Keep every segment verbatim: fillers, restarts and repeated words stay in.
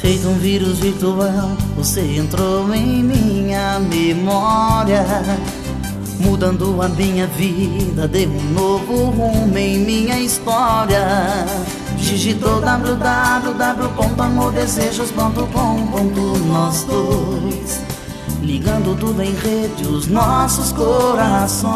Feito um vírus virtual, você entrou em minha memória, mudando a minha vida, deu um novo rumo em minha história. Digitou w w w ponto amor desejos ponto com ponto nós dois, ligando tudo em rede, os nossos corações.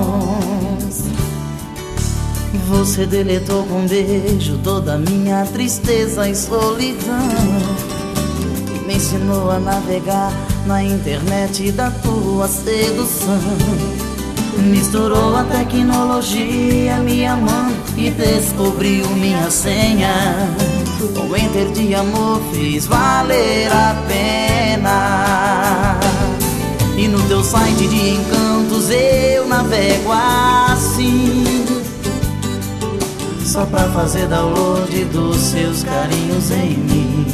Você deletou com um beijo toda a minha tristeza e solidão, e me ensinou a navegar na internet da tua sedução. Misturou a tecnologia, me amando, e descobriu minha senha. O enter de amor fez valer a pena. E no teu site de encantos eu navego assim, só pra fazer download dos seus carinhos em mim.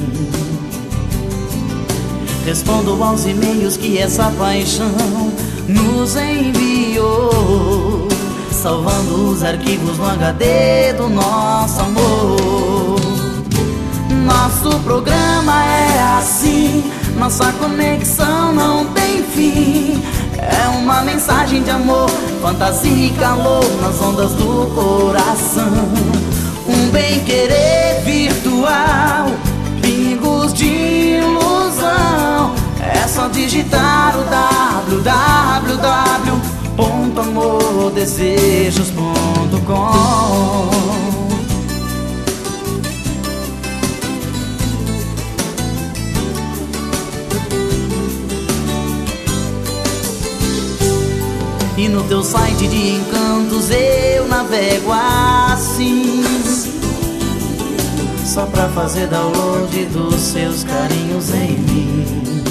Respondo aos e-mails que essa paixão nos enviou, salvando os arquivos no H D do nosso amor. Nosso programa é assim, nossa conexão não tem fim. É uma mensagem de amor, fantasia e calor nas ondas do coração. Um bem-querer virtual, pingos de ilusão. É só digitar o w w w ponto amor desejos ponto com. E no teu site de encantos eu navego assim, só pra fazer download dos seus carinhos em mim.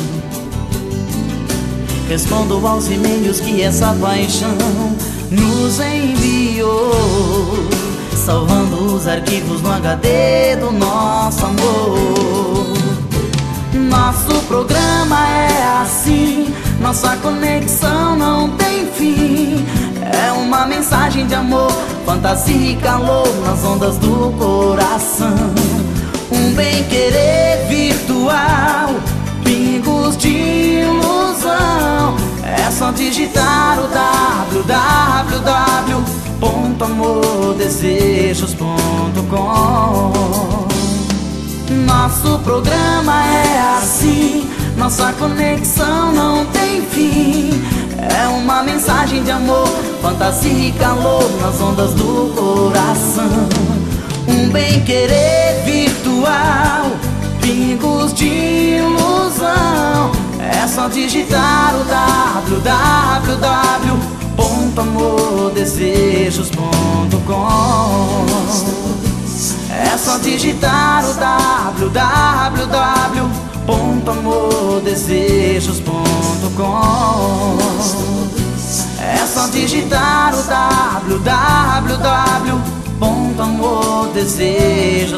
Respondo aos e-mails que essa paixão nos enviou, salvando os arquivos no H D do nosso amor. Nosso programa é assim, nossa conexão não tem fim. É uma mensagem de amor, fantasia e calor nas ondas do coração. Um bem-querer virtual, pingos de ilusão. É só digitar o w w w ponto amor desejos ponto com. Nosso programa é assim, nossa conexão não tem fim. É uma mensagem de amor, fantasia e calor nas ondas do coração. Um bem-querer virtual, pingos de ilusão. É só digitar o w w w ponto amor desejos ponto com. É só digitar o w w w ponto amor desejos ponto com. É só digitar o w w w ponto amor desejos